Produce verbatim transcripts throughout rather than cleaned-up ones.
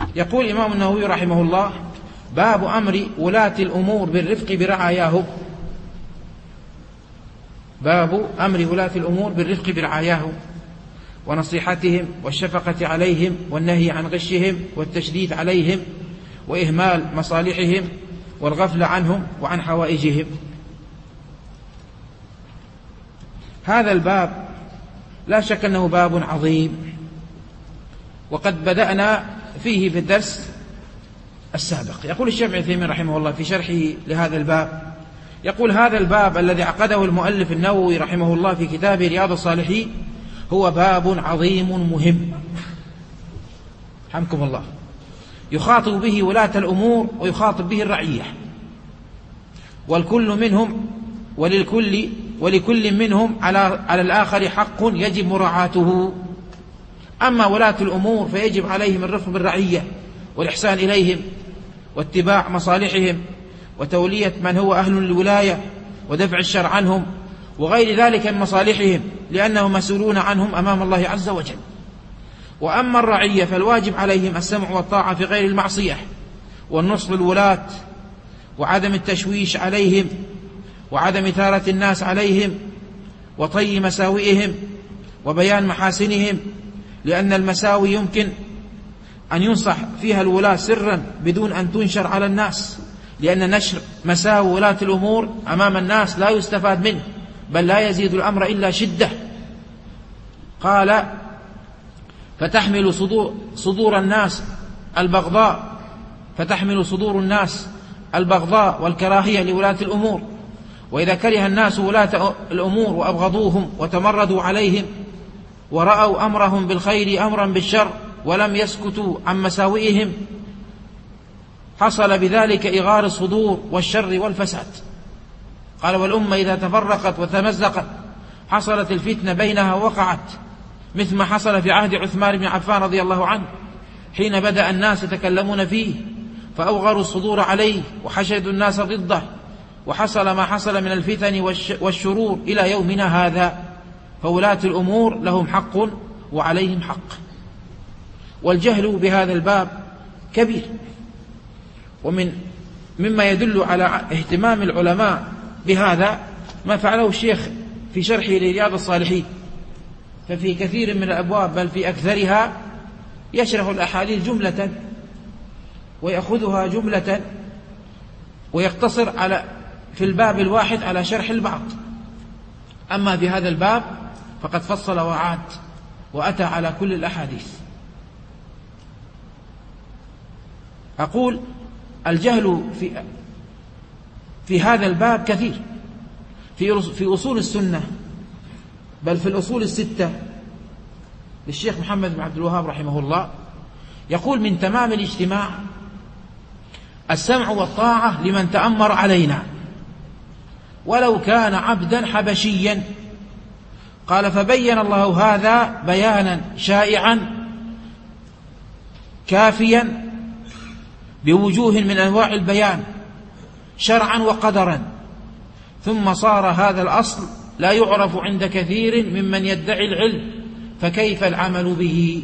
يقول الإمام النووي رحمه الله: باب أمر ولاة الأمور بالرفق برعاياهم. باب أمر ولاة الأمور بالرفق برعاياهم ونصيحتهم والشفقة عليهم والنهي عن غشهم والتشديد عليهم وإهمال مصالحهم والغفل عنهم وعن حوائجهم. هذا الباب لا شك أنه باب عظيم، وقد بدأنا فيه في الدرس السابق. يقول الشيخ ابن عثيمين رحمه الله في شرحه لهذا الباب، يقول: هذا الباب الذي عقده المؤلف النووي رحمه الله في كتابه رياض الصالحين هو باب عظيم مهم، حمكم الله، يخاطب به ولاة الأمور ويخاطب به الرعية، والكل منهم وللكل ولكل منهم على على الآخر حق يجب مراعاته. أما ولاة الأمور فيجب عليهم الرفق بالرعية والإحسان إليهم واتباع مصالحهم وتولية من هو أهل للولاية ودفع الشر عنهم وغير ذلك من مصالحهم، لأنهم مسؤولون عنهم أمام الله عز وجل. وأما الرعية فالواجب عليهم السمع والطاعة في غير المعصية والنصح للولاة وعدم التشويش عليهم وعدم إثارة الناس عليهم وطي مساوئهم وبيان محاسنهم، لأن المساوي يمكن أن ينصح فيها الولاة سرا بدون أن تنشر على الناس، لأن نشر مساوي ولاة الأمور أمام الناس لا يستفاد منه، بل لا يزيد الأمر إلا شدة. قال: فتحمل صدور, صدور الناس البغضاء فتحمل صدور الناس البغضاء والكراهية لولاة الأمور، وإذا كره الناس ولاة الأمور وأبغضوهم وتمردوا عليهم ورأوا أمرهم بالخير أمرا بالشر ولم يسكتوا عن مساوئهم، حصل بذلك إغار الصدور والشر والفساد. قال: والأمة إذا تفرقت وتمزقت حصلت الفتنة بينها ووقعت، مثل ما حصل في عهد عثمان بن عفان رضي الله عنه، حين بدأ الناس يتكلمون فيه فأوغروا الصدور عليه وحشدوا الناس ضده، وحصل ما حصل من الفتن والشرور إلى يومنا هذا. فولاة الأمور لهم حق وعليهم حق. والجهل بهذا الباب كبير، ومن مما يدل على اهتمام العلماء بهذا ما فعله الشيخ في شرحه لرياض الصالحين، ففي كثير من الأبواب بل في أكثرها يشرح الأحاديث جملة ويأخذها جملة ويقتصر على في الباب الواحد على شرح البعض. أما في هذا الباب فقد فصل وعاد وأتى على كل الأحاديث. أقول: الجهل في في هذا الباب كثير، في في أصول السنة بل في الأصول الستة للشيخ محمد بن عبد الوهاب رحمه الله، يقول: من تمام الاجتماع السمع والطاعة لمن تأمر علينا ولو كان عبدا حبشيا. قال: فبين الله هذا بيانا شائعا كافيا بوجوه من أنواع البيان شرعا وقدرا، ثم صار هذا الأصل لا يعرف عند كثير ممن يدعي العلم، فكيف العمل به؟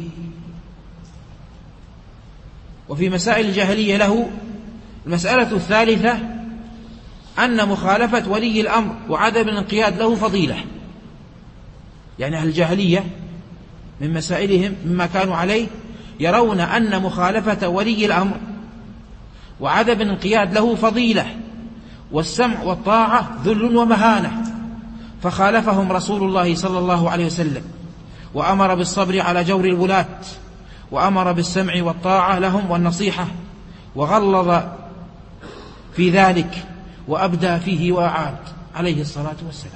وفي مسائل الجاهلية له المسألة الثالثة أن مخالفة ولي الأمر وعدم الانقياد له فضيلة. يعني أهل الجاهلية من مسائلهم مما كانوا عليه يرون أن مخالفة ولي الأمر وعدم الانقياد له فضيلة، والسمع والطاعة ذل ومهانة، فخالفهم رسول الله صلى الله عليه وسلم وأمر بالصبر على جور الولاة، وأمر بالسمع والطاعة لهم والنصيحة، وغلظ في ذلك وأبدى فيه وأعاد عليه الصلاة والسلام.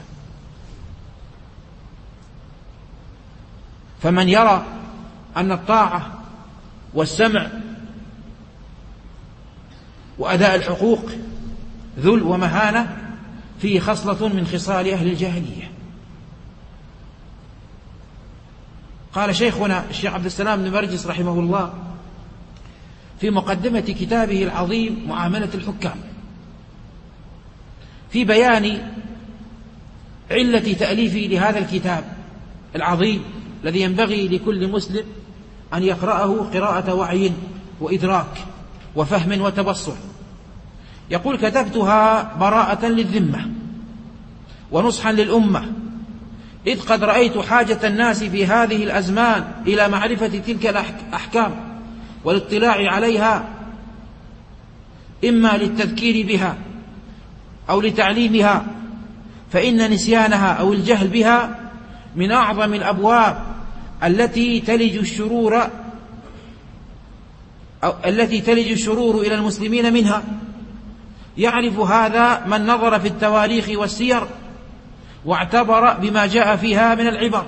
فمن يرى أن الطاعة والسمع وأداء الحقوق ذل ومهانة فيه خصلة من خصال أهل الجاهلية. قال شيخنا الشيخ عبد السلام بن برجس رحمه الله في مقدمة كتابه العظيم معاملة الحكام في بيان علة تأليفه لهذا الكتاب العظيم الذي ينبغي لكل مسلم أن يقرأه قراءة وعي وإدراك وفهم وتبصر. يقول: كتبتها براءة للذمة ونصحا للأمة، إذ قد رأيت حاجة الناس في هذه الأزمان إلى معرفة تلك الأحكام والاطلاع عليها، إما للتذكير بها أو لتعليمها، فإن نسيانها أو الجهل بها من أعظم الأبواب التي تلج الشرور أو التي تلج الشرور إلى المسلمين منها. يعرف هذا من نظر في التواريخ والسير واعتبر بما جاء فيها من العبر.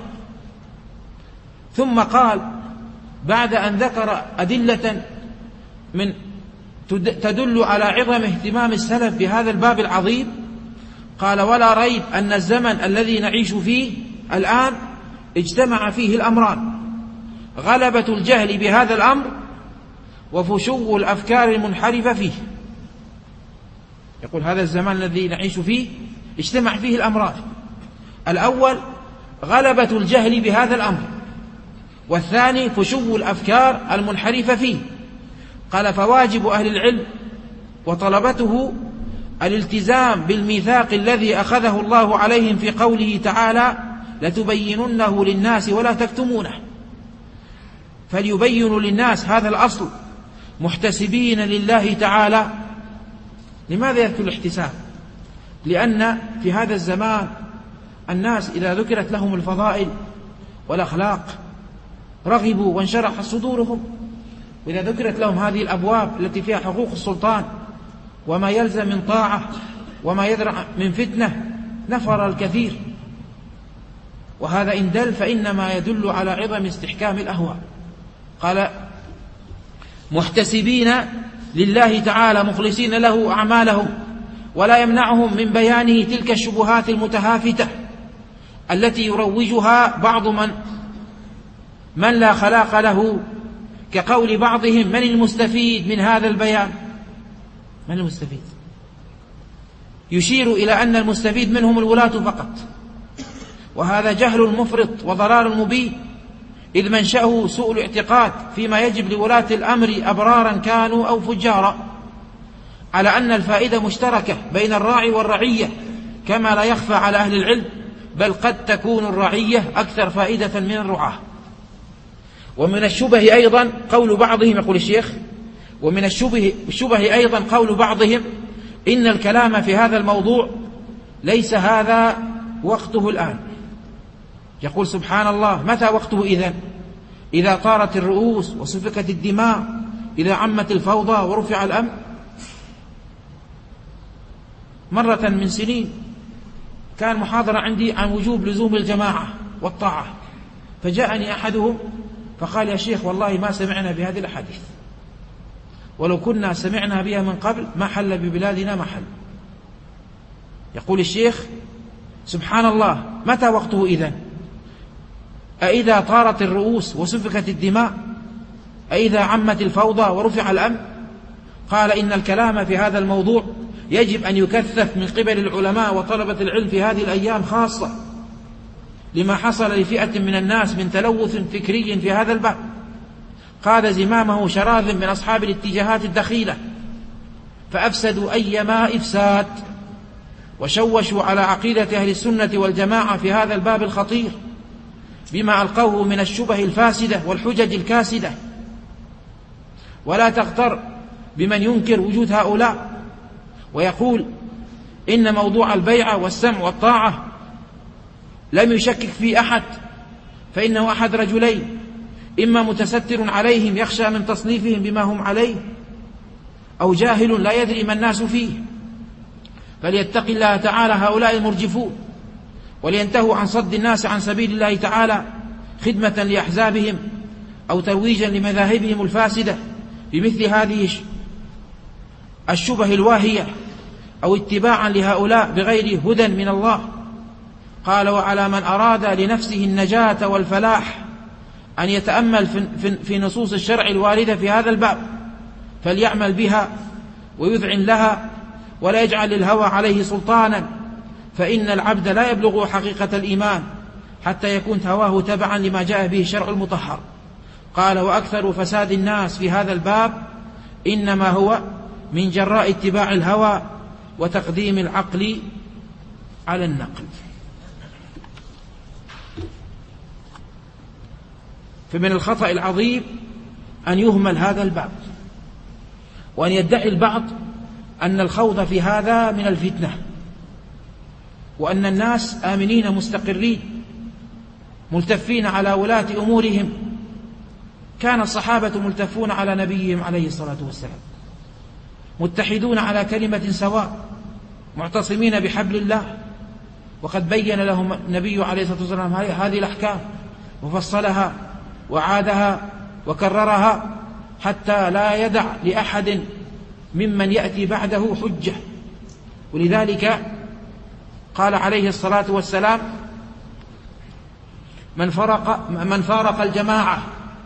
ثم قال بعد أن ذكر أدلة من تدل على عظم اهتمام السلف بهذا الباب العظيم، قال: ولا ريب أن الزمن الذي نعيش فيه الآن اجتمع فيه الأمران: غلبة الجهل بهذا الأمر وفشو الأفكار المنحرفة فيه. يقول: هذا الزمان الذي نعيش فيه اجتمع فيه الأمران: الأول غلبة الجهل بهذا الأمر، والثاني فشو الأفكار المنحرفة فيه. قال: فواجب أهل العلم وطلبته الالتزام بالميثاق الذي أخذه الله عليهم في قوله تعالى: لتبيننه للناس ولا تكتمونه. فليبينوا للناس هذا الأصل محتسبين لله تعالى. لماذا يذكر الاحتساب؟ لأن في هذا الزمان الناس إذا ذكرت لهم الفضائل والأخلاق رغبوا وانشرح صدورهم، وإذا ذكرت لهم هذه الأبواب التي فيها حقوق السلطان وما يلزم من طاعة وما يدرع من فتنة نفر الكثير. وهذا إن دل فإنما يدل على عظم استحكام الأهواء. قال: محتسبين لله تعالى مخلصين له أعمالهم، ولا يمنعهم من بيانه تلك الشبهات المتهافتة التي يروجها بعض من من لا خلاق له، كقول بعضهم: من المستفيد من هذا البيان؟ من المستفيد؟ يشير إلى أن المستفيد منهم الولاة فقط، وهذا جهل مفرط وضلال مبين، إذ منشأه سوء الاعتقاد فيما يجب لولاة الأمر أبرارا كانوا أو فجارا، على أن الفائدة مشتركة بين الراعي والرعية، كما لا يخفى على أهل العلم، بل قد تكون الرعية أكثر فائدة من الرعاة. ومن الشبه أيضا قول بعضهم، يقول الشيخ: ومن الشبه, الشبه أيضا قول بعضهم إن الكلام في هذا الموضوع ليس هذا وقته الآن. يقول: سبحان الله، متى وقته إذن؟ إذا طارت الرؤوس وسفكت الدماء، إذا عمت الفوضى ورفع الأمن. مرة من سنين كان محاضرة عندي عن وجوب لزوم الجماعة والطاعة، فجاءني أحدهم فقال: يا شيخ والله ما سمعنا بهذه الأحاديث، ولو كنا سمعنا بها من قبل ما حل ببلادنا محل. يقول الشيخ: سبحان الله، متى وقته إذن؟ أإذا طارت الرؤوس وسفكت الدماء؟ أإذا عمت الفوضى ورفع الأمن؟ قال: إن الكلام في هذا الموضوع يجب أن يكثف من قبل العلماء وطلبة العلم في هذه الأيام خاصة، لما حصل لفئة من الناس من تلوث فكري في هذا الباب قاد زمامه شراذ من أصحاب الاتجاهات الدخيلة، فأفسدوا أيما إفساد، وشوشوا على عقيدة أهل السنة والجماعة في هذا الباب الخطير بما ألقوه من الشبه الفاسدة والحجج الكاسدة. ولا تغتر بمن ينكر وجود هؤلاء ويقول إن موضوع البيعة والسمع والطاعة لم يشكك في أحد، فإنه أحد رجلين: إما متستر عليهم يخشى من تصنيفهم بما هم عليه، أو جاهل لا يدري ما الناس فيه. فليتق الله تعالى هؤلاء المرجفون، ولينتهوا عن صد الناس عن سبيل الله تعالى خدمة لأحزابهم أو ترويجا لمذاهبهم الفاسدة بمثل هذه الشبه الواهية، أو اتباعا لهؤلاء بغير هدى من الله. قال: وعلى من أراد لنفسه النجاة والفلاح أن يتأمل في نصوص الشرع الواردة في هذا الباب، فليعمل بها ويذعن لها، ولا يجعل للهوى عليه سلطانا، فإن العبد لا يبلغ حقيقة الإيمان حتى يكون هواه تبعا لما جاء به الشرع المطهر. قال: وأكثر فساد الناس في هذا الباب إنما هو من جراء اتباع الهوى وتقديم العقل على النقل. فمن الخطأ العظيم أن يهمل هذا الباب، وأن يدعي البعض أن الخوض في هذا من الفتنة، وأن الناس آمنين مستقرين ملتفين على ولاة أمورهم. كان الصحابة ملتفون على نبيهم عليه الصلاة والسلام، متحدون على كلمة سواء، معتصمين بحبل الله، وقد بين لهم النبي عليه الصلاة والسلام هذه الأحكام وفصلها وعادها وكررها حتى لا يدع لأحد ممن يأتي بعده حجة. ولذلك قال عليه الصلاة والسلام: من فرق, من فارق الجماعة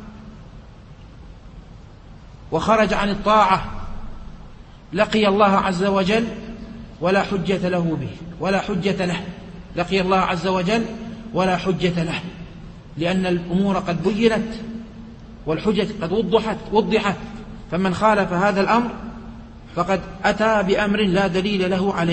وخرج عن الطاعة لقي الله عز وجل ولا حجة له به ولا حجة له لقي الله عز وجل ولا حجة له، لأن الأمور قد بينت والحجة قد وضحت وضحت فمن خالف هذا الأمر فقد أتى بأمر لا دليل له عليه.